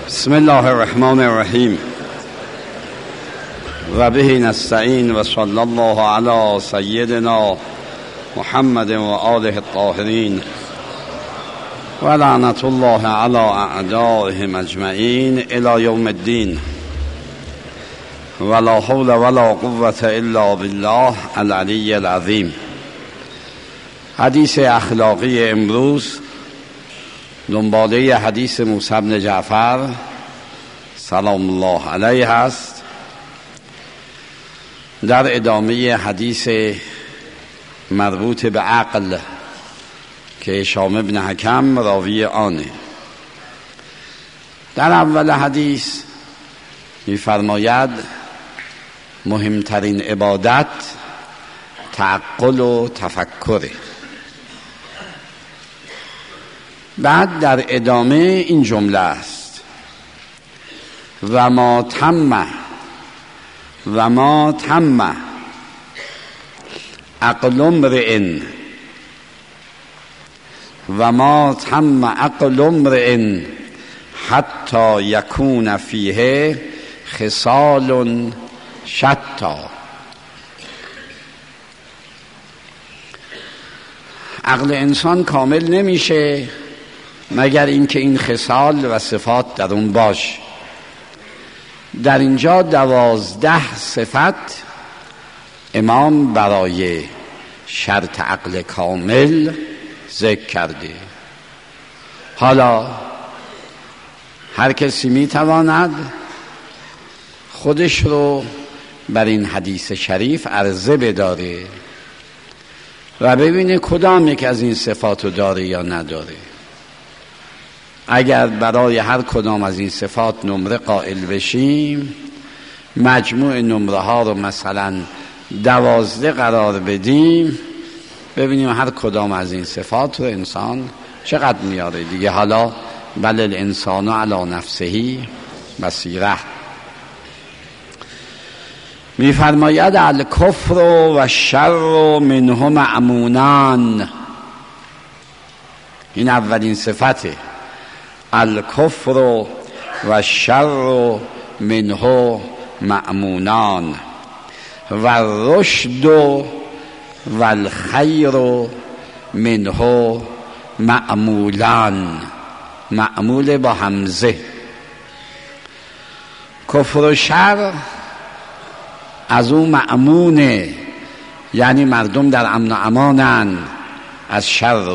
بسم الله الرحمن الرحیم و به نستعین و صلی الله علی سیدنا محمد و آله الطاهرین و لعنت الله علی اعدائهم اجمعین الی یوم الدین ولا حول ولا قوة الا بالله العلی العظیم. حدیث اخلاقی امروز دنباله حدیث موسی بن جعفر سلام الله علیه است، در ادامه حدیث مربوط به عقل که هشام بن حکم راوی آنه. در اول حدیث می‌فرماید مهمترین عبادت تعقل و تفکره. بعد در ادامه این جمله است و ما تم عقل امرئ و ما تم عقل امرئ حتی یکون فیه خصال شتا. عقل انسان کامل نمیشه مگر اینکه این خصال و صفات در اون باش. در اینجا 12 صفت امام برای شرط عقل کامل ذکر کرده. حالا هر کسی میتواند خودش رو بر این حدیث شریف عرضه بداره و ببینه کدام یک از این صفات رو داره یا نداره. اگر برای هر کدام از این صفات نمره قائل بشیم، مجموع نمره ها رو مثلا 12 قرار بدیم، ببینیم هر کدام از این صفات رو انسان چقدر میاره دیگه. حالا بل الانسان علی نفسه بصیره. میفرماید الکفر و الشر منه مأمونان. این اولین صفته، الکفر و الشر منه مأمونان و الرشد و الخیر منه مأمولان. مأمول با همزه. کفر و شر از اون مأمونه، یعنی مردم در امن و امانن از شر او،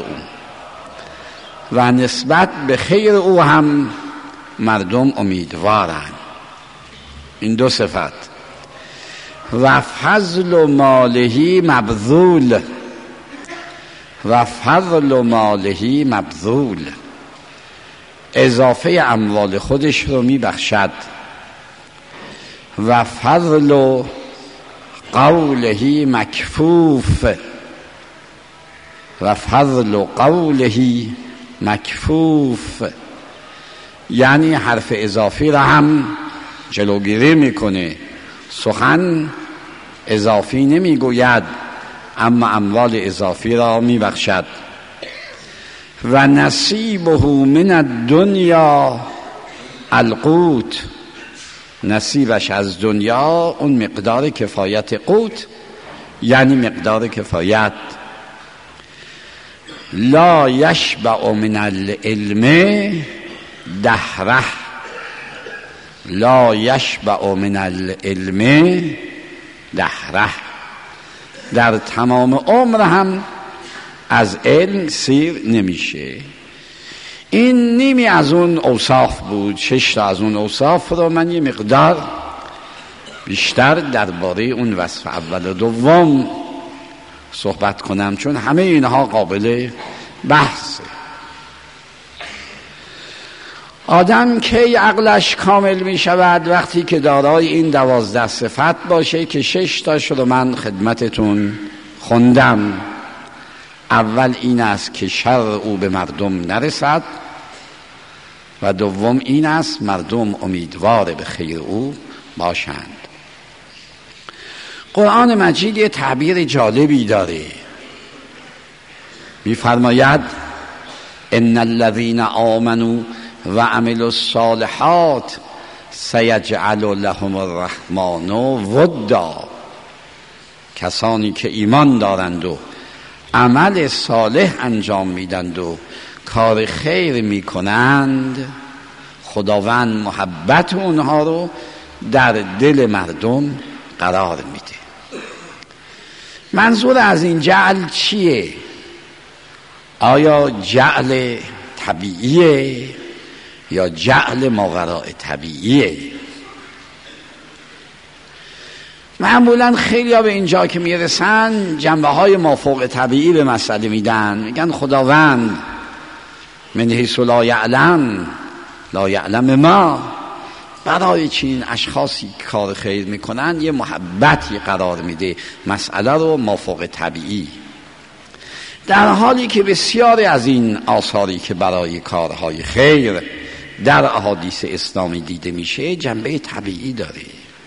و نسبت به خیر او هم مردم امیدوارن. این دو صفت. و فضل ماله مبذول، و فضل ماله مبذول، اضافه اموال خودش رو میبخشد. و فضل قوله مکفوف، و فضل قوله مکفوف، یعنی حرف اضافی را هم جلوگیری میکنه، سخن اضافی نمیگوید اما اموال اضافی را میبخشد. و نصیبه من الدنیا القوت، نصیبش از دنیا اون مقدار کفایت قوت، یعنی مقدار کفایت. لا یشبع من العلم دهره، لا یشبع من العلم دهره، در تمام عمر هم از علم سیر نمیشه. این نیمی از اون اوصاف بود. 6 تا از اون اوصاف رو من یه مقدار بیشتر درباره اون وصف اول و دوم صحبت کنم، چون همه اینها قابل بحثه. آدم کی عقلش کامل می شود؟ وقتی که دارای این 12 صفت باشه که 6 تاش رو من خدمتتون خوندم. اول این است که شر او به مردم نرسد، و دوم این است مردم امیدوار به خیر او باشند. قرآن مجید یه تعبیر جالبی داره. می‌فرماید ان الذين آمنوا و عملوا الصالحات سیجعل لهم الرحمن ودا. کسانی که ایمان دارند و عمل صالح انجام میدند و کار خیر میکنند، خداوند محبت اونها رو در دل مردم قرار میده. منظور از این جعل چیه؟ آیا جعل طبیعیه یا جعل ماوراء طبیعیه؟ معمولا خیلی ها به اینجا که میرسن جنبه های مافوق طبیعی به مسئله میدن، میگن خداوند من حیث لا یعلم ما، برای چین اشخاصی که کار خیر میکنن یه محبتی قرار میده مسئله رو مافوق طبیعی، در حالی که بسیاری از این آثاری که برای کارهای خیر در احادیث اسلامی دیده میشه جنبه طبیعی داره.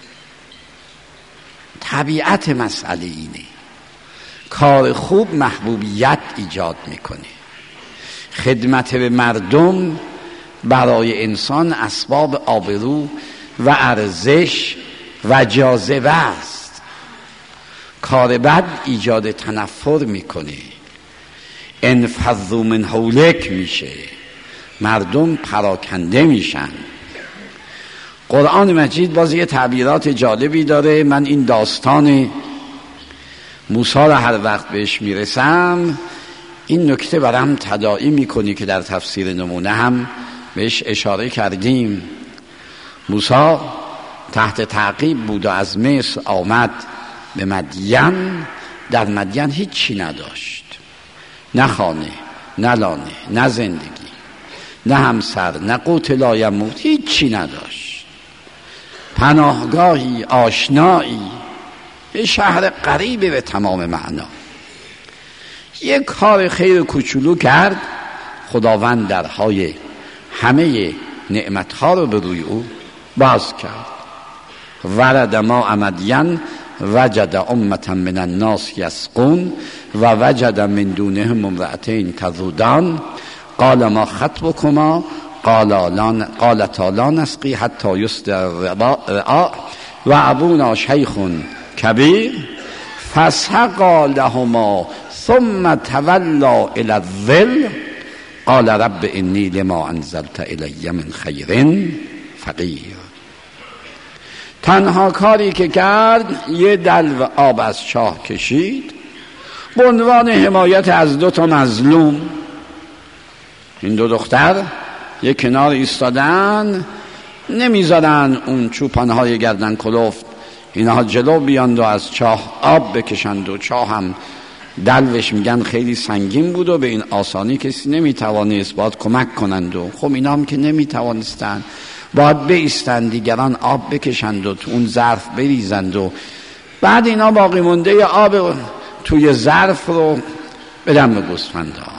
طبیعت مسئله اینه، کار خوب محبوبیت ایجاد میکنه، خدمت به مردم برای انسان اسباب آبرو و ارزش و جاذبه است. کار بد ایجاد تنفر میکنه، انفضوا من حولک میشه، مردم پراکنده میشن. قرآن مجید باز یه تعبیرات جالبی داره. من این داستان موسی را هر وقت بهش میرسم این نکته برام تداعی میکنی که در تفسیر نمونه هم بهش اشاره کردیم. موسی تحت تعقیب بود و از مصر آمد به مدین. در مدین هیچی نداشت، نه خانه، نه لانه، نه زندگی، نه همسر، نه قوت لایموت، هیچی نداشت. پناهگاهی، آشنایی، یه شهر غریبه به تمام معنا. یه کار خیر کوچولو کرد، خداوند درهای همه نعمتها رو به روی او باز کرد. ورد ما مدین وجد امة من الناس یسقون و وجد من دونهم امرأتین تذودان قال ما خطبكما قالتا لا نسقي حتى يصدر الرعاء و ابونا شیخ کبیر فسقا لهما ثم تولى الى الظل قال رب انی لما انزلت الی من خیر فقیر. تنها کاری که کرد یه دلو آب از چاه کشید به عنوان حمایت از 2 مظلوم. این 2 دختر یه کنار ایستادن، نمیذارن اون چوپانهای گردن کلفت اینها جلو بیاند و از چاه آب بکشند و چاه هم دلوش میگن خیلی سنگین بود و به این آسانی کسی نمیتوانست باید کمک کنند و خب اینا هم که نمیتوانستند باید بایستند دیگران آب بکشند و تو اون ظرف بریزند و بعد اینا باقی مونده آب توی ظرف رو بدن به گوسفندها.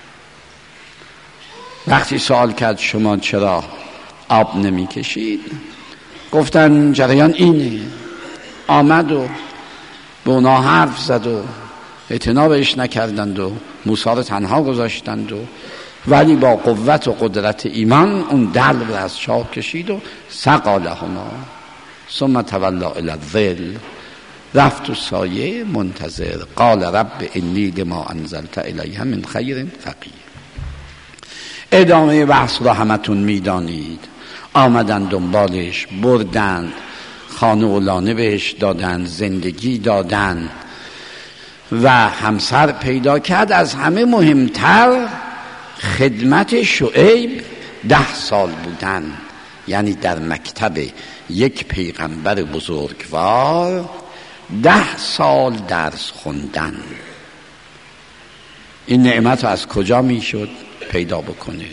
وقتی سوال کرد شما چرا آب نمی کشید؟ گفتن جریان اینه. آمد و به اونا حرف زد و اعتنابش نکردند و موسی رو تنها گذاشتند و ولی با قوت و قدرت ایمان اون دلو رو از چاه کشید و سقا لهما ثم تولی الی الظل، رفت و سایه منتظر. قال رب انی لما انزلت الی من خیر فقیر. ادامه بحث را همتون میدانید. آمدن دنبالش، بردن، خانه و لانه بهش دادن، زندگی دادن و همسر پیدا کرد. از همه مهمتر خدمت شعیب 10 سال بودن، یعنی در مکتب یک پیغمبر بزرگوار 10 سال درس خوندن. این نعمت از کجا میشد پیدا بکنه؟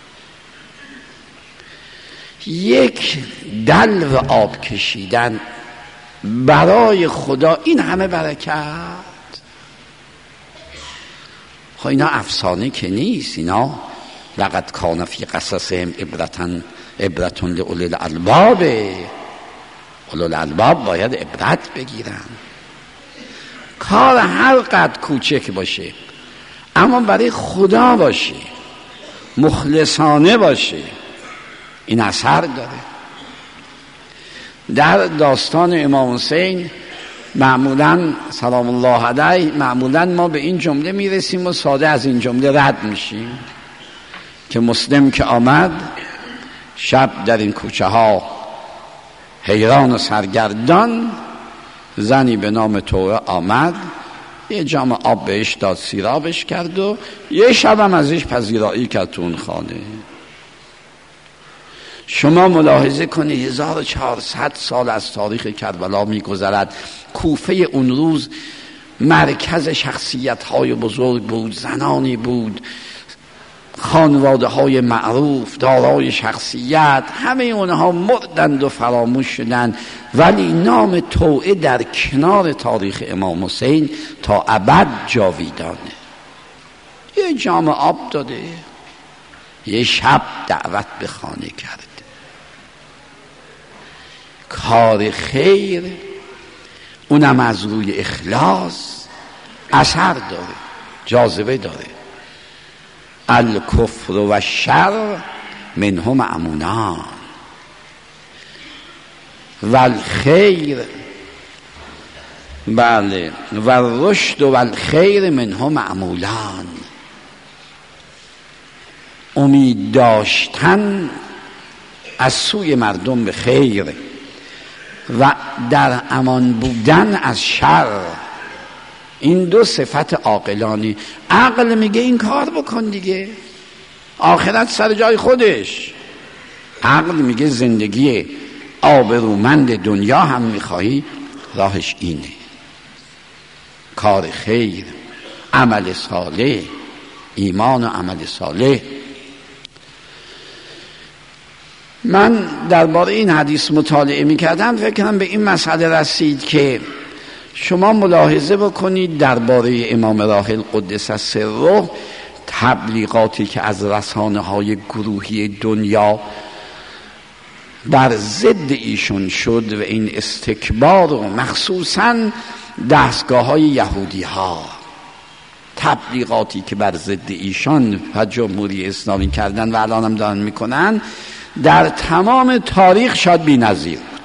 یک دلو آب کشیدن برای خدا، این همه برکت. خب اینا افسانه که نیست، اینا لقد کان فی قصصهم عبرة لأولی الالباب. اولو الالباب باید عبرت بگیرن. کار هر قد کوچک باشه اما برای خدا باشه، مخلصانه باشه، این اثر داره. در داستان امام حسین معمولاً سلام الله علیه معمولاً ما به این جمله میرسیم و ساده از این جمله رد میشیم که مسلم که آمد شب در این کوچه ها حیران و سرگردان، زنی به نام توبه آمد یه جام آب بهش داد، سیرابش کرد و یه شبم ازش پذیرایی کرد تو اون خانه. شما ملاحظه کنید 1400 سال از تاریخ کربلا میگذرد. کوفه اون روز مرکز شخصیت‌های بزرگ بود، زنانی بود، خانواده‌های معروف دارای شخصیت، همه اونها مردند و فراموش شدند، ولی نام توعه در کنار تاریخ امام حسین تا ابد جاویدانه. یه جام آب داده، یه شب دعوت به خانه کرد. کار خیر اونم از روی اخلاص اثر داره، جاذبه داره. الکفر و شر منهم معمونان و الخیر بله و الرشد و الخیر منهم معمولان. امید داشتن از سوی مردم به خیر و در امان بودن از شر، این دو صفت عاقلانی. عقل میگه این کار بکن دیگه، آخرت سر جای خودش. عقل میگه زندگی آبرومند دنیا هم میخواهی، راهش اینه، کار خیر، عمل صالح، ایمان و عمل صالح. من درباره این حدیث مطالعه میکردم، فکرم به این مسئله رسید که شما ملاحظه بکنید درباره امام راحل قدس سره، تبلیغاتی که از رسانه‌های گروهی دنیا بر ضد ایشون شد و این استکبار و مخصوصاً دستگاه‌های یهودی‌ها، تبلیغاتی که بر ضد ایشان و جمهوری اسلامی کردن و الان هم دارن میکنن، در تمام تاریخ شاید بی‌نظیر بود.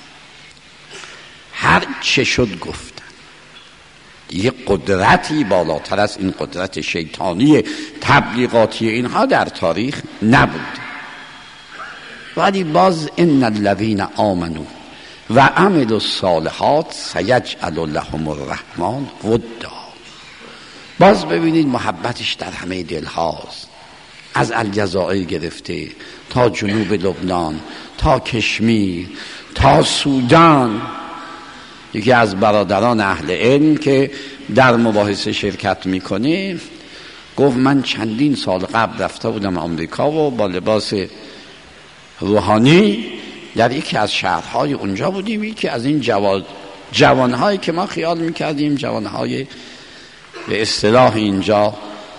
هر چه شد گفتن. یه قدرتی بالاتر از این قدرت شیطانی تبلیغاتی اینها در تاریخ نبود. ولی باز ان الذین آمنوا و عملوا الصالحات سیجعل لهم الرحمن ودا. باز ببینید محبتش در همه دلهاست، از الجزائر گرفته تا جنوب لبنان، تا کشمیر، تا سودان. یکی از برادران اهل علم که در مباحثه شرکت میکنه گفت من چندین سال قبل رفته بودم آمریکا و با لباس روحانی در یکی از شهرهای اونجا بودیم. یکی از این جوانهایی که ما خیال میکردیم جوانهای به اصطلاح اینجا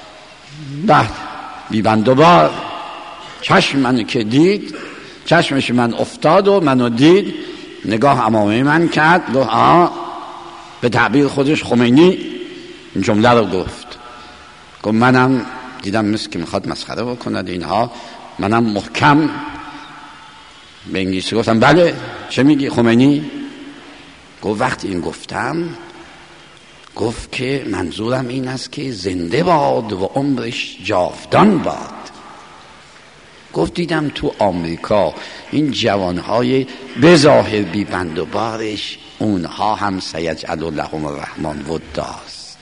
بیبند و بار، چشم منو که دید، چشمش من افتاد و منو دید، نگاه امامه من کرد، گفت به تعبیر خودش خمینی این جمله رو گفت منم دیدم مثل که میخواد مسخره بکند اینها، منم محکم به انگلیسی گفتم بله چه میگی خمینی؟ گفت وقتی این گفتم گفت که منظورم این است که زنده باد و عمرش جاودان باد. گفت دیدم تو آمریکا این جوانهای بظاهر بی بند و بارش اونها هم سیجعل لهم الرحمن وداست.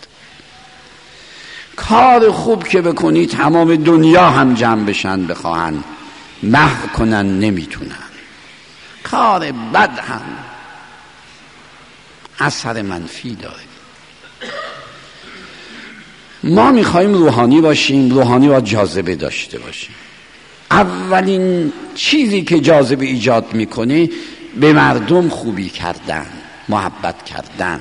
کار خوب که بکنی تمام دنیا هم جمع بشن بخواهن محو کنن نمیتونن. کار بد هم اثر منفی داره. ما میخوایم روحانی باشیم، روحانی باید جاذبه داشته باشیم. اولین چیزی که جاذبه ایجاد میکنه به مردم خوبی کردن، محبت کردن،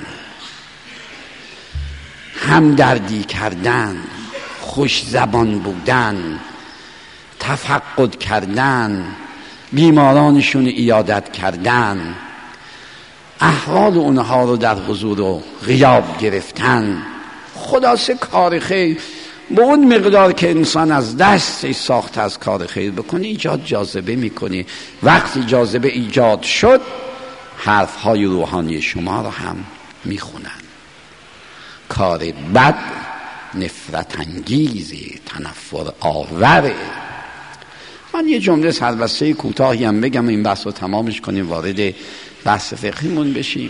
همدردی کردن، خوش زبان بودن، تفقد کردن، بیمارانشون عیادت کردن، احوال اونها رو در حضور و غیاب گرفتن. خلاصه کار خیر. به اون مقدار که انسان از دستش ساخته از کار خیر بکنه ایجاد جاذبه میکنه. وقتی جاذبه ایجاد شد حرفهای روحانی شما رو هم میخونن. کار بد نفرت انگیزه، تنفر آوره. من یه جمله سربسته کوتاهی هم بگم این بحث رو تمامش کنیم وارد بحث فقهیمون بشیم.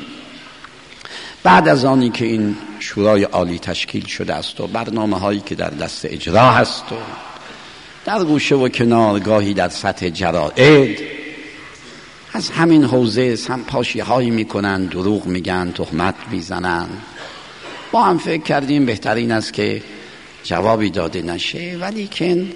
بعد از آنی که این شورای عالی تشکیل شده است و برنامه هایی که در دست اجرا هست و در گوشه و کنار گاهی در سطح جراید از همین حوزه سمپاشی هایی میکنن، دروغ میگن، تهمت میزنن، ما هم فکر کردیم بهترین است که جوابی داده نشه، ولی که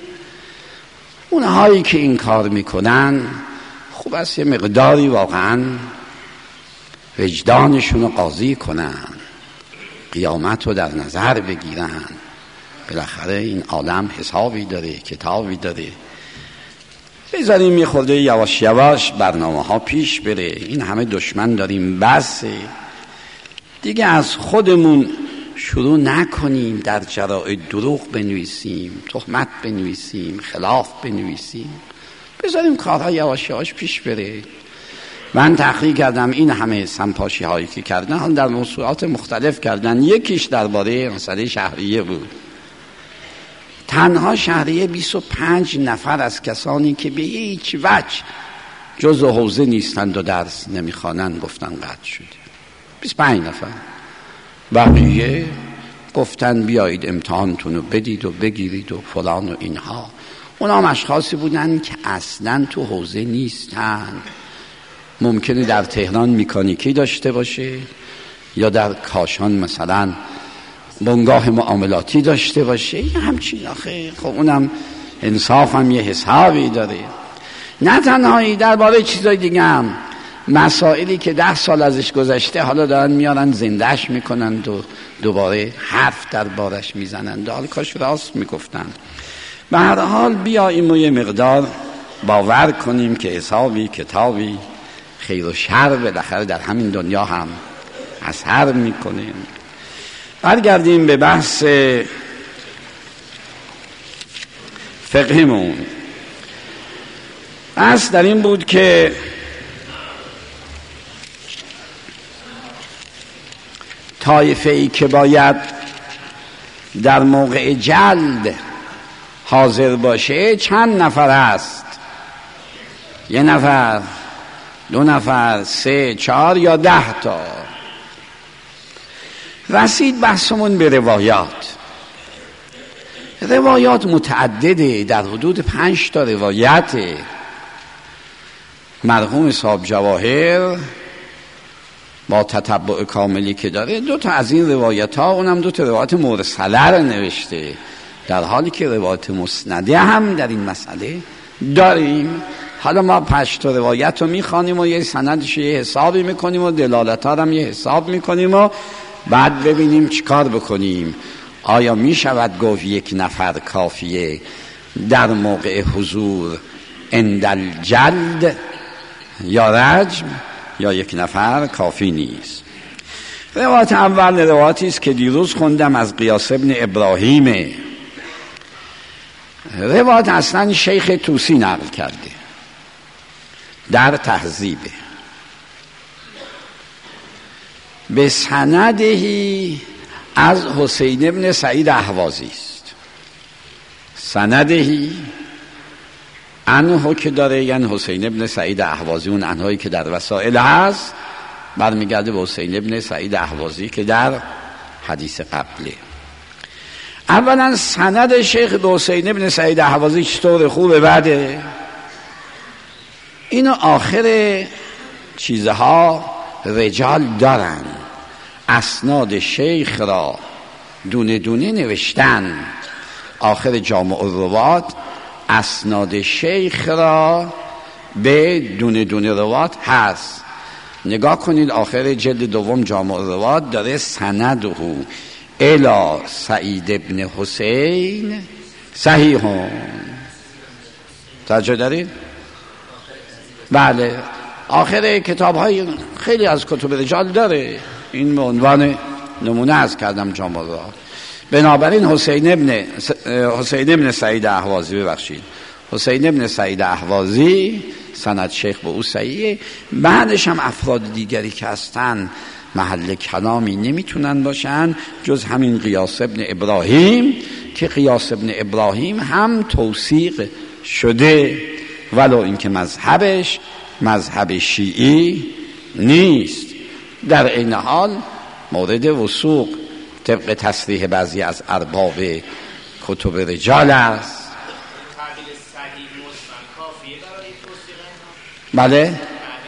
اونهایی که این کار میکنن خوب است یه مقداری واقعا وجدانشون رو قاضی کنن، قیامت رو در نظر بگیرن. بالاخره این عالم حسابی داره، کتابی داره. بذاریم یه خورده یواش یواش برنامه ها پیش بره. این همه دشمن داریم، بسه دیگه. از خودمون شروع نکنیم در جراید دروغ بنویسیم، تهمت بنویسیم، خلاف بنویسیم. بذاریم کارها یواش یواش پیش بره. من تحقیق کردم این همه سمپاشی هایی که کردن در موضوعات مختلف کردن. یکیش درباره مسئله شهریه بود. تنها شهریه 25 نفر از کسانی که به هیچ وجه جزء حوزه نیستند و درس نمیخوانند گفتن قطع شده. 25 نفر. بقیه گفتن بیایید امتحانتون رو بدید و بگیرید و فلان و اینها. اونا هم اشخاصی بودن که اصلا تو حوزه نیستن. ممکنه در تهران مکانیکی داشته باشه یا در کاشان مثلا بنگاه معاملاتی داشته باشه یا همچین. آخه خب اونم انصاف هم یه حسابی داره. نه تنهایی درباره چیزای دیگه هم مسائلی که 10 سال ازش گذشته حالا دارن میارن زندهش میکنند و دوباره حرف دربارش میزنند. حال کاش راست میگفتن. به هر حال بیاییم و یه مقدار باور کنیم که حسابی کتابی خیر و شر بالاخره در همین دنیا هم اثر میکنیم. برگردیم به بحث فقهمون. بحث در این بود که طایفه‌ای که باید در موقع جلد حاضر باشه چند نفر است؟ 1 نفر، 2 نفر، 3، 4 یا 10 تا؟ رسید بحثمون به روایات. روایات متعدده، در حدود 5 تا روایت. مرحوم صاحب جواهر با تتبع کاملی که داره 2 تا از این روایت ها، اونم 2 تا روایت مرسله رو نوشته، در حالی که روایت مسنده هم در این مسئله داریم. حالا ما 5 تا روایت رو میخوانیم و یه سندش یه حسابی میکنیم و دلالت ها هم یه حساب میکنیم و بعد ببینیم چیکار بکنیم. آیا میشود گفت 1 نفر کافیه در موقع حضور اندل جلد یا رجم، یا 1 نفر کافی نیست؟ روایت اول روایتی است که دیروز خوندم از قیاس ابن ابراهیم. روایت اصلا شیخ طوسی نقل کرده در تهذیبه. به سندهی از حسین ابن سعید اهوازی است. سندهی عنه که داره، یعنی حسین ابن سعید اهوازی، اون عنهایی که در وسائل هست برمیگرده به حسین ابن سعید اهوازی که در حدیث قبله. اولا سند شیخ به حسین ابن سعید اهوازی چطور؟ خوبه؟ بده؟ اینو آخر چیزها رجال دارن، اسناد شیخ را دونه دونه نوشتن. آخر جامع الروات اسناد شیخ را به دونه دونه روات هست. نگاه کنید آخر جلد دوم جامع الروات داره سنده الی سعید ابن حسین صحیحون. توجه دارید؟ بله، آخر کتاب های خیلی از کتب رجال داره. این به عنوان نمونه از کردم جامع الروات. بنابراین حسین ابن سعید اهوازی سند شیخ به او صحیحه. بعدش هم افراد دیگری که هستن محل کلامی نمیتونن باشن جز همین قیاس ابن ابراهیم، که قیاس ابن ابراهیم هم توثیق شده، ولو اینکه مذهبش مذهب شیعی نیست. در این حال مورد وثوق طبق تصریح بعضی از ارباب کتب رجال است. بله،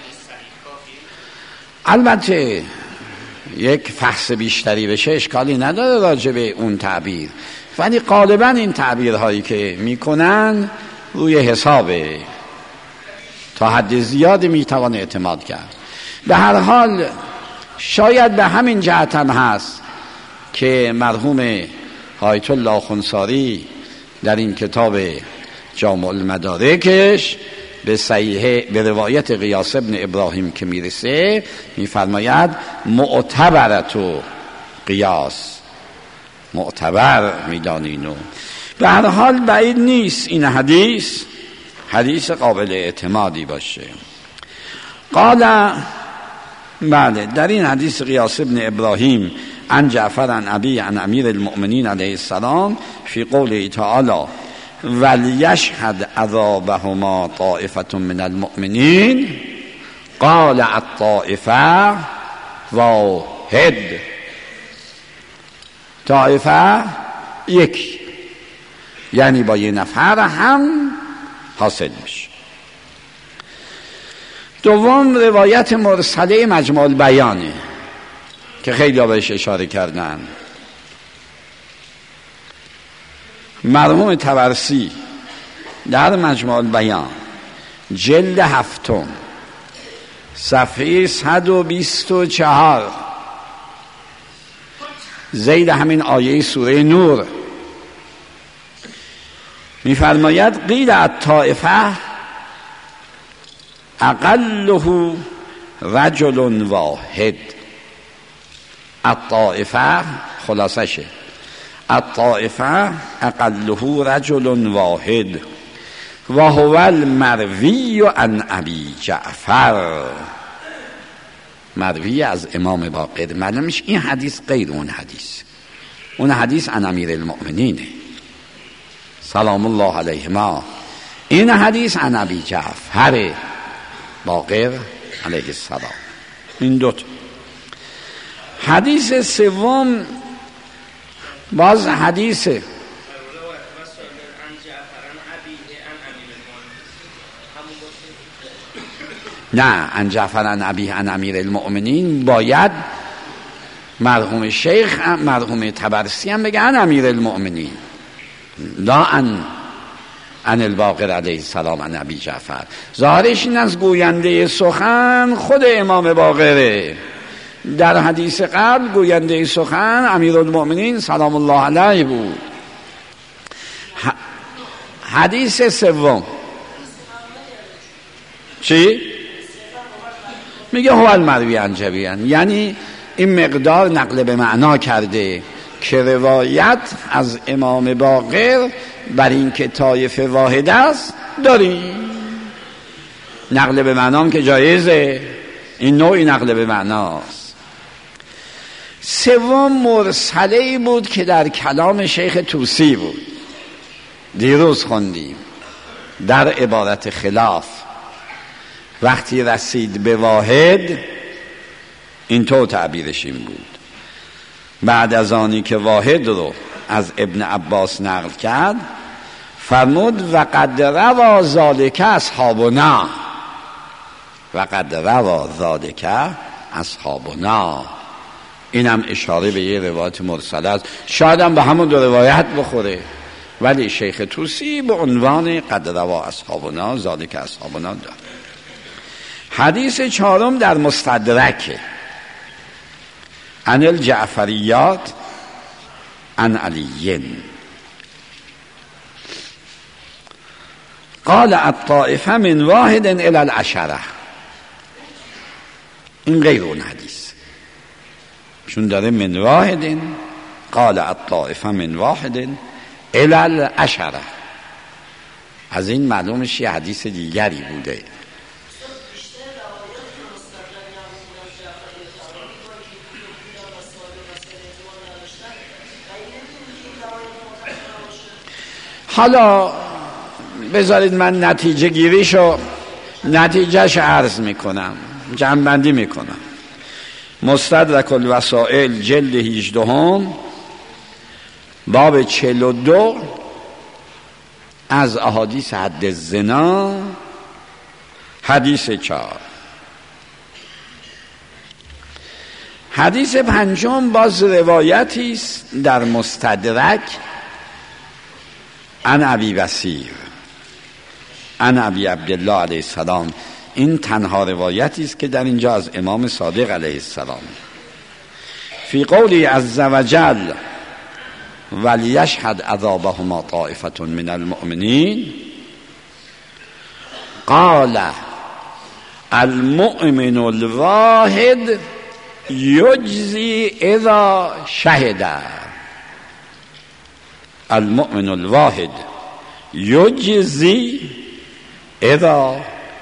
البته یک فحص بیشتری بشه اشکالی نداره راجع به اون تعبیر، ولی غالبا این تعبیرهایی که میکنن روی حسابه، تا حد زیادی میتوان اعتماد کرد. به هر حال شاید به همین جهت هم هست که مرحوم آیت الله خنثاری در این کتاب جامع المدارکش به صحیح به روایت قیاس ابن ابراهیم که میرسه میفرماید معتبرت و قیاس، معتبر میدانینو. به هر حال بعید نیست این حدیث قابل اعتمادی باشه. قال، بله، در این حدیث قیاس ابن ابراهیم عن جعفر عن ابی عن امیر المؤمنین علیه السلام فی قوله تعالی ولیشهد عذابهما طائفة من المؤمنین قال الطائفه واحد. طائفه یک، یعنی با یه نفر هم حاصل میشه. دوم روایت مرسله مجموع البیانه که خیلی ها بهش اشاره کردن. مرحوم طبرسی در مجموع البیان جلد 7 صفحه 124 زید همین آیه سوره نور میفرماید قیل الطائفه اقله رجل واحد. الطائفه خلاصشه الطائفه اقله رجل واحد و هو المروی عن ابی جعفر، مروی از امام باقر. معلومش این حدیث غیر اون حدیث عن امیر المؤمنینه سلام الله علیهما. این حدیث عن ابی جعفر باقر علیه السلام. این دوتا. حدیث سوم باز حدیث نه عن جعفر عن ابیه عن امیر المؤمنین، باید مرحوم شیخ مرحوم طبرسی هم بگه عن امیر المؤمنین، لا عن الباقر علیه السلام عن ابی جعفر. ظاهرش این از گوینده سخن خود امام باقره. در حدیث قبل گوینده سخن امیرالمؤمنین سلام الله علیه بود. حدیث سوم چی؟ میگه هو المروی عن جبیر، یعنی این مقدار نقل به معنا کرده که روایت از امام باقر بر این که طایفه واحد است داریم. نقل به معنا که جایزه، این نوعی نقل به معناست. سوم مرسله بود که در کلام شیخ طوسی بود، دیروز خوندیم در عبارت خلاف. وقتی رسید به واحد اینطور تعبیرش این بود، بعد از آنی که واحد رو از ابن عباس نقل کرد فرمود وقد روا ذالک اصحابنا، وقد روا ذالک اصحابنا. اینم اشاره به یه روایت مرسله است، شاید هم به همون دو روایت بخوره، ولی شیخ طوسی به عنوان قد روا اصحابنا ذالک اصحابنا داد. حدیث چهارم در مستدرک عن الجعفریات عن علی قال الطائفه من واحد الى العشره. این غیر اون حدیث، چون داره من واحد قال الطائفه من واحد الی العشره. از این معلومش یه حدیث دیگری بوده. حالا بذارید من نتیجهش عرض میکنم، جمع‌بندی میکنم. مستدرک الوسائل جلد 18 باب 42 از احادیث حد الزنا حدیث 4. حدیث 5 باز روایتی است در مستدرک عن ابی بصیر عن ابی عبدالله علیه السلام. این تنها روایتی است که در اینجا از امام صادق علیه السلام. فی قولی عز وجل ولیشهد عذابهما طائفة من المؤمنین قال المؤمن الواحد یجزی اذا شهد. المؤمن الواحد یجزی اذا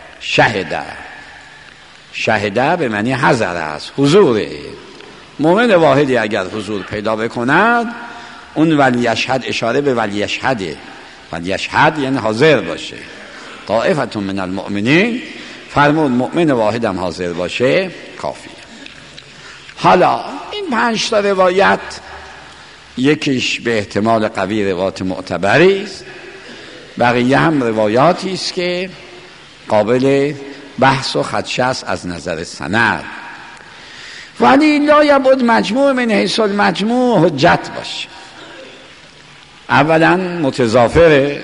شهده به معنی حضر است، حضوره. مؤمن واحدی اگر حضور پیدا بکند، اون ولیشهد اشاره به ولیشهده. ولیشهد یعنی حاضر باشه. طائفة من المؤمنین فرمود مؤمن واحد هم حاضر باشه کافیه. حالا این 5 تا روایت یکیش به احتمال قوی روایت معتبری است، بقیه هم روایاتی است که قابل بحث و خدشه است از نظر سند، ولی لا یبعد مجموع من حیث المجموع حجت باشه. اولا متضافره،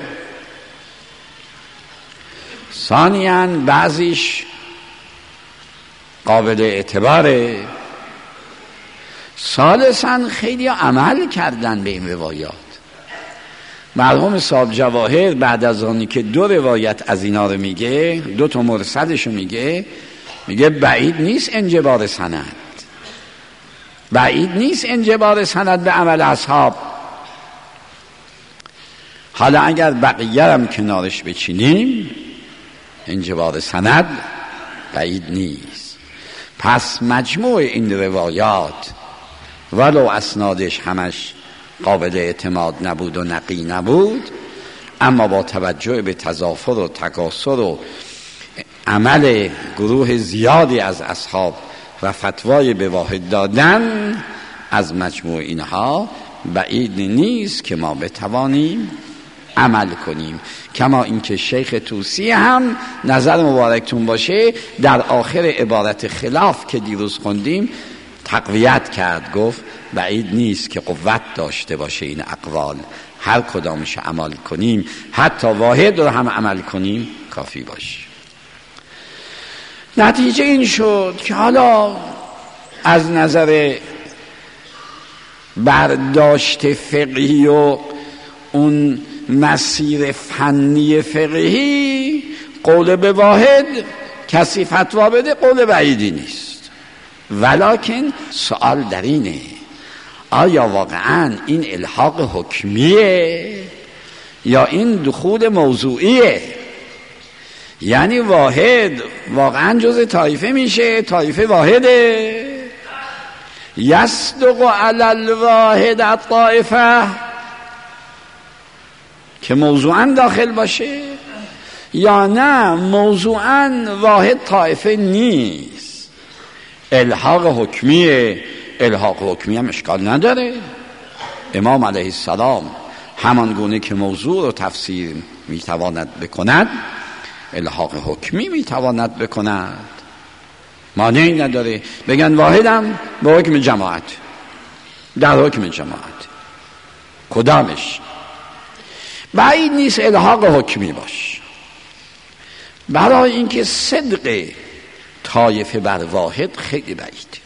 ثانیاً بعضیش قابل اعتباره، ثالثاً خیلی عمل کردن به این روایات. مرحوم صاحب جواهر بعد از آنی که 2 روایت از اینا رو میگه، 2 تا مرسلش رو میگه بعید نیست انجبار سند، بعید نیست انجبار سند به عمل اصحاب. حالا اگر بقیه هم کنارش بچینیم انجبار سند بعید نیست. پس مجموع این روایات ولو اسنادش همش قابل اعتماد نبود و نقی نبود، اما با توجه به تضافر و تکاثر و عمل گروه زیادی از اصحاب و فتوای به واحد دادن، از مجموع اینها بعید نیست که ما بتوانیم عمل کنیم. کما اینکه شیخ طوسی هم نظر مبارکتون باشه در آخر عبارت خلاف که دیروز خوندیم تقویت کرد، گفت بعید نیست که قوت داشته باشه این اقوال، هر کدامش عمل کنیم، حتی واحد رو هم عمل کنیم کافی باشه. نتیجه این شد که حالا از نظر برداشت فقهی و اون مسیر فنی فقهی قول به واحد کسی فتوا بده قول بعیدی نیست، ولکن سوال در اینه آیا واقعا این الحاق حکمیه یا این دخول موضوعیه؟ یعنی واحد واقعا جز طایفه میشه، طایفه واحده، یصدق علی الواحد الطائفه که موضوعا داخل باشه، یا نه موضوعا واحد طائفه نیست، الحاق حکمیه. الحاق حکمی هم اشکال نداره. امام علیه السلام همان گونه که موضوع رو تفسیر میتواند بکند، الحاق حکمی میتواند بکند، مانعی نداره. بگن واحدم به حکم جماعت، در حکم جماعت کدامش؟ بعید نیست الحاق حکمی باش، برای اینکه صدق طایفه بر واحد خیلی بعید.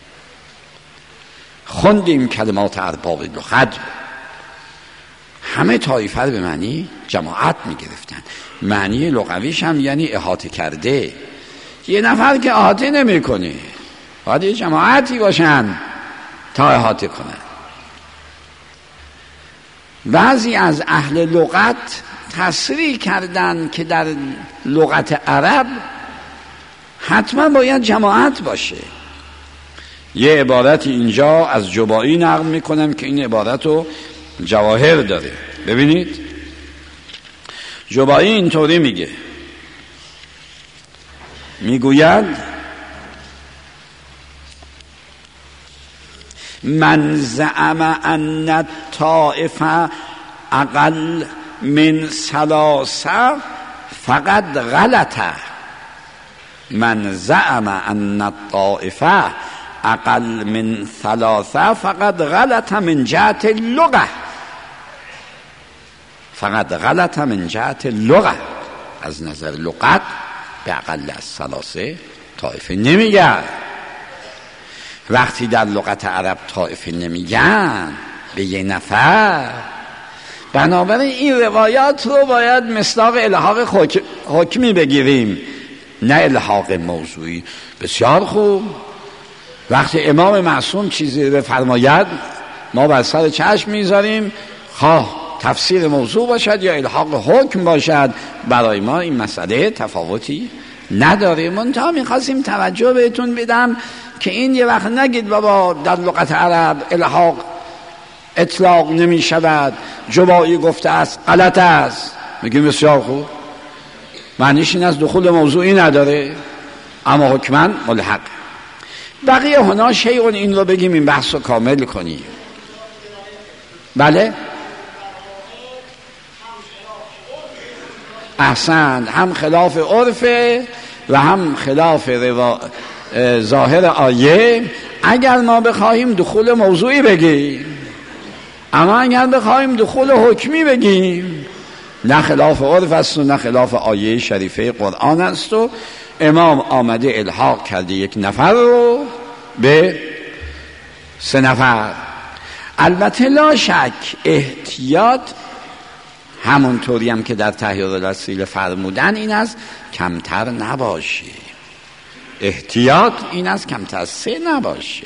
خوندیم کلمات ارباب لغت، همه طایفه رو به معنی جماعت میگرفتن، معنی لغویش هم یعنی احاطه کرده. یه نفر که احاطه نمی کنه، باید یه جماعتی باشن تا احاطه کنن. بعضی از اهل لغت تصریح کردن که در لغت عرب حتما باید جماعت باشه. یه عبارتی اینجا از جبایی نقل میکنم که این عبارت رو جواهر داره. ببینید جبایی اینطوری میگوید من زعم ان الطائفه اقل من ثلاثه فقط غلطه. من زعم ان الطائفه اقل من ثلاثه فقط غلطه من جهت اللغه. فقط غلطه من جهت اللغه. از نظر لغت به اقل از ثلاثه طائفه نمیگن. وقتی در لغت عرب طائفه نمیگن به یه نفر، بنابراین این روایات رو باید مصداق الحاق حکمی بگیریم، نه الحاق موضوعی. بسیار خوب، وقتی امام معصوم چیزی بفرماید ما بر سر چشم میذاریم، خواه تفسیر موضوع باشد یا الحاق حکم باشد، برای ما این مسئله تفاوتی نداره. منتها میخواستیم توجه بهتون بدم که این یه وقت نگید بابا در لغت عرب الحاق اطلاق نمی شود، جبایی گفته است غلط است. میگیم بسیار خوب، معنیش این از دخول موضوعی نداره اما حکماً ملحق. بقیه هنا شیعون این رو بگیم این بحث رو کامل کنیم. بله احسن، هم خلاف عرفه و هم خلاف ظاهر آیه اگر ما بخواهیم دخول موضوعی بگیم، اما اگر بخواهیم دخول حکمی بگیم نه خلاف عرف است و نه خلاف آیه شریفه قرآن است. و امام آمده الحاق کرده یک نفر رو به 3 نفر. البته لا شک احتیاط همونطوری هم که در تحریر الوسیله فرمودن این است کمتر نباشه. احتیاط این است کمتر از 3 نباشه.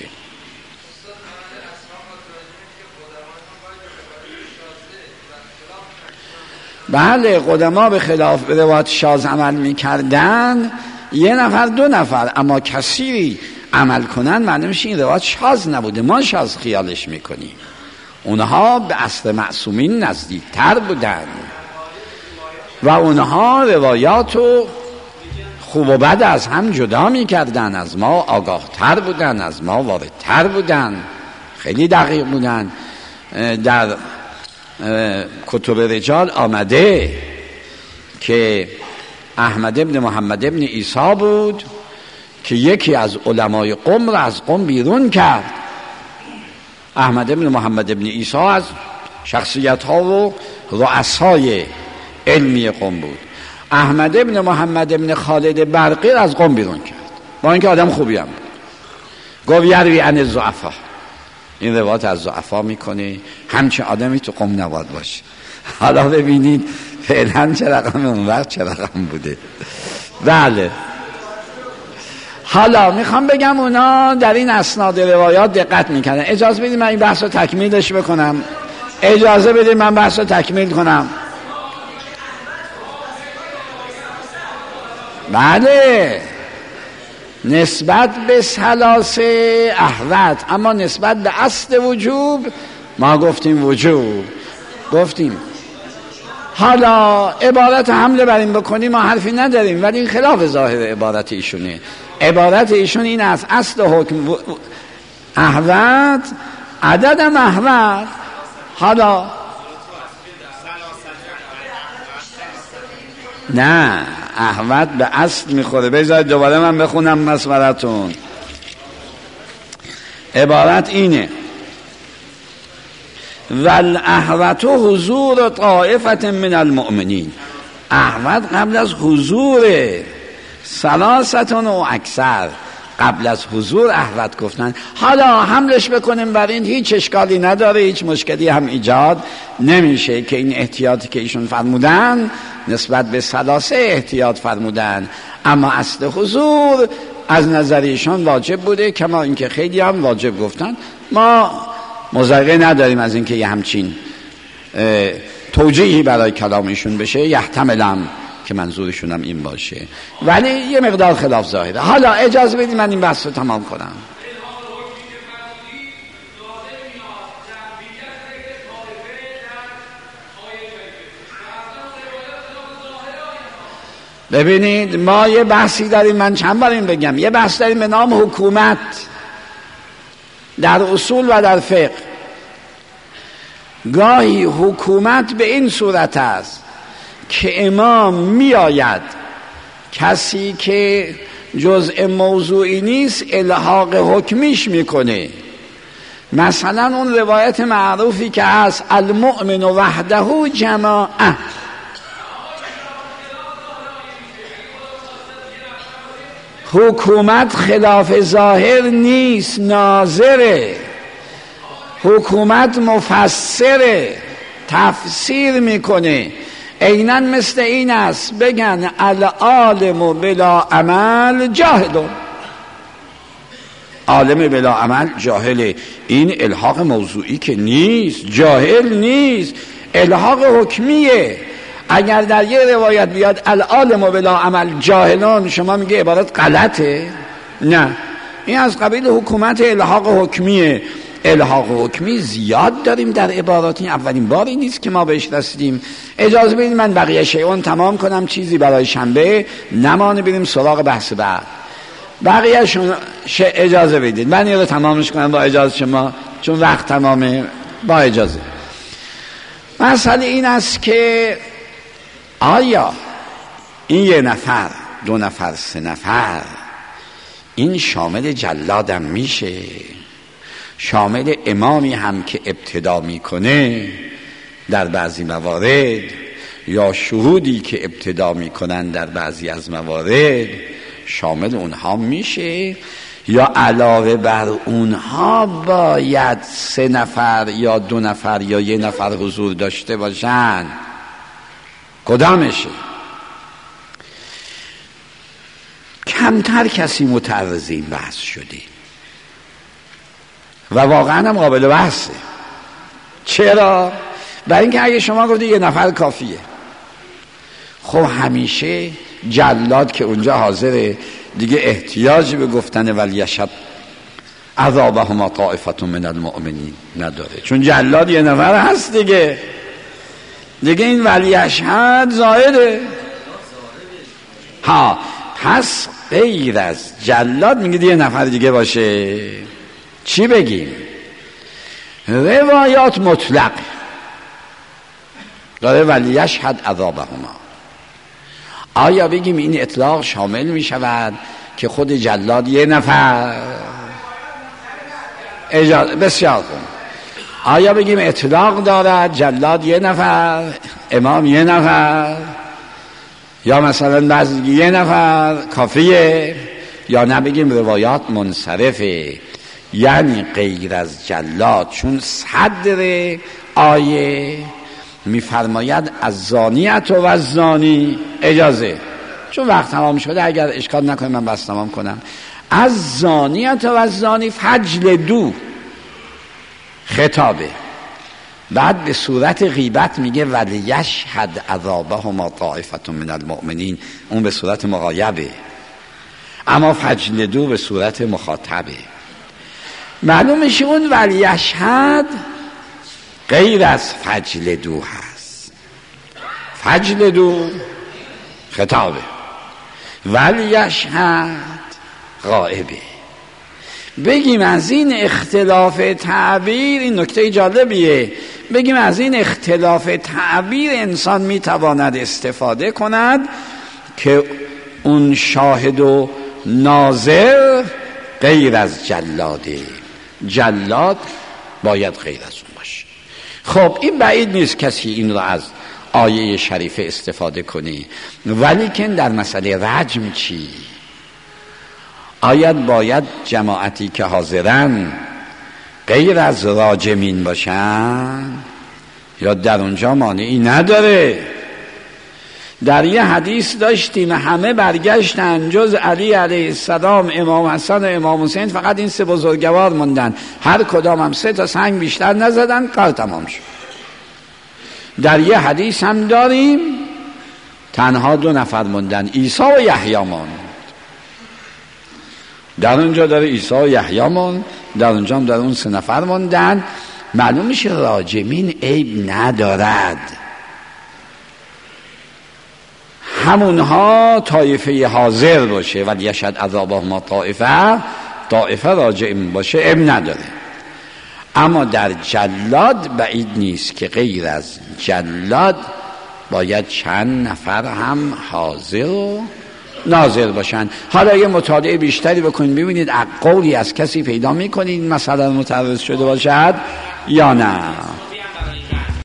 بله قدما به خلاف روایت شاذ عمل میکردن، 1 نفر 2 نفر، اما کسی عمل کنن معنی میشه این روایت شاذ نبوده، ما شاذ خیالش میکنیم. اونها به اصل معصومین نزدیکتر بودن و اونها روایاتو خوب و بد از هم جدا میکردن، از ما آگاهتر بودن، از ما واردتر بودن، خیلی دقیق بودن. در کتب رجال آمده که احمد ابن محمد ابن عیسی بود که یکی از علمای قم را از قم بیرون کرد. احمد ابن محمد ابن عیسی از شخصیت ها و رؤسای علمی قم بود. احمد ابن محمد ابن خالد برقی را از قم بیرون کرد، با اینکه آدم خوبی هم بود. گفت یروی عن الضعفا، این روایت از ضعفا میکنه، همچه آدمی تو قم نباید باشه. حالا ببینید فعلا چه رقم اون وقت چه رقم بوده. بله حالا میخوام بگم اونا در این اسناد روایات دقت میکنن. اجازه بدید من این بحث رو تکمیلش بکنم. اجازه بدید من بحث رو تکمیل کنم. بله نسبت به ثلاثه احوت، اما نسبت به اصل وجوب ما گفتیم وجوب گفتیم. حالا عبارت حمله بر این بکنیم ما حرفی نداریم، ولی این خلاف ظاهر عبارت ایشونه. عبارت ایشون این است اصل حکم احوت عددم احوت. حالا نه احوت به اصل میخوره. بذارید دوباره من بخونم مسورتون. عبارت اینه والاحوت حضور طائفة من المؤمنین. احوت قبل از حضور ثلاثتون و اکثر، قبل از حضور احوت گفتن. حالا حملش بکنیم بر این هیچ اشکالی نداره، هیچ مشکلی هم ایجاد نمیشه که این احتیاطی که ایشون فرمودن نسبت به ثلاثه احتیاط فرمودن، اما اصل حضور از نظر ایشان واجب بوده، کما اینکه خیلی هم واجب گفتن. ما مزرعه نداریم از اینکه یه همچین توجیهی برای کلامشون بشه، یحتملم که منظورشونم این باشه، ولی یه مقدار خلاف ظاهره. حالا اجازه بدید من این بحث رو تمام کنم. ببینید ما یه بحثی داریم، من چند بار این بگم، یه بحث داریم به نام حکومت در اصول و در فقه. گاهی حکومت به این صورت است که امام میآید کسی که جزء موضوعی نیست الحاق حکمیش میکنه. مثلا اون روایت معروفی که هست المؤمن وحده جماعه، حکومت خلاف ظاهر نیست، ناظره. حکومت مفسره، تفسیر میکنه. عیناً مثل این است بگن العالم بلا عمل جاهل، عالم بلا عمل جاهله. این الحاق موضوعی که نیست، جاهل نیست، الحاق حکمیه. اگر در یه روایت بیاد العالم بلا عمل جاهلان، شما میگه عبارت غلطه؟ نه، این از قبیل حکومت الحاق حکمیه. الحاق حکمی زیاد داریم در عبارات، این اولین باری نیست که ما بهش رسیدیم. اجازه بدید من بقیه شیئون تمام کنم، چیزی برای شنبه نمانه، بریم سراغ بحث بعد. بقیه اجازه بدید من این رو تمامش کنم با اجازه شما، چون وقت تمامه. با اجازه، مسئله این است که آیا این یه نفر، دو نفر، سه نفر، این شامل جلادم میشه؟ شامل امامی هم که ابتدا میکنه در بعضی موارد، یا شهودی که ابتدا میکنن در بعضی از موارد، شامل اونها میشه؟ یا علاوه بر اونها باید سه نفر یا دو نفر یا یه نفر حضور داشته باشن؟ کدامشه؟ کمتر کسی متعرض این بحث شده و واقعا هم قابل بحثه. چرا؟ برای اینکه اگه شما گفتید یه نفر کافیه، خب همیشه جلاد که اونجا حاضره دیگه احتیاجی به گفتن ولیشهد عذابهما طائفة من المؤمنین نداره، چون جلاد یه نفر هست دیگه این ولیشهد زائده. ها، پس غیر از جلاد میگه یه نفر دیگه باشه. چی بگیم؟ روایات مطلق داره ولیشهد عذابهما. آیا بگیم این اطلاق شامل می شود که خود جلاد یه نفر؟ بسیار خوب. آیا بگیم اطلاق دارد جلاد یه نفر، امام یه نفر، یا مثلا بعضی یه نفر کافیه؟ یا نبگیم روایات منصرفه، یعنی غیر از جلاد، چون صدر آیه میفرماید از زانیت و از زانی. اجازه، چون وقت تمام شده اگر اشکال نکنه من بس تمام کنم. از زانیت و از زانی فجلدو خطابه، بعد به صورت غیبت میگه ولیشهد عذابهما طائفة من المؤمنین، اون به صورت مغایبه، اما فجلدو به صورت مخاطبه. معلوم میشه اون ولیشهد غیر از فجلدو هست. فجلدو خطابه، ولیشهد غائبه. بگیم از این اختلاف تعبیر، این نکته جالبیه، بگیم از این اختلاف تعبیر انسان میتواند استفاده کند که اون شاهد و ناظر غیر از جلاده، جلاد باید غیر از اون باشه. خب این بعید نیست کسی این را از آیه شریفه استفاده کنی، ولی که در مسئله رجم چی؟ باید جماعتی که حاضرن غیر از راجمین باشن، یا در اونجا مانعی نداره؟ در یه حدیث داشتیم همه برگشتن جز علی علیه السلام، امام حسن و امام حسین، فقط این سه بزرگوار موندن، هر کدام هم 3 تا سنگ بیشتر نزدن، کار تمام شد. در یه حدیث هم داریم تنها 2 نفر موندن، عیسی و یحیی ماند. در اونجا داره عیسی و یحیی ماند، در اونجا هم داره اون 3 نفر موندن. معلوم میشه راجمین عیب ندارد، همونها طایفه حاضر باشه ولی یشهد عذابهما طایفه راجمین باشه عیب نداره. اما در جلاد بعید نیست که غیر از جلاد باید چند نفر هم حاضر و ناظر باشن. حالا یه مطالعه بیشتری بکنید ببینید قولی از کسی پیدا میکنید مسئله متعرض شده باشد یا نه.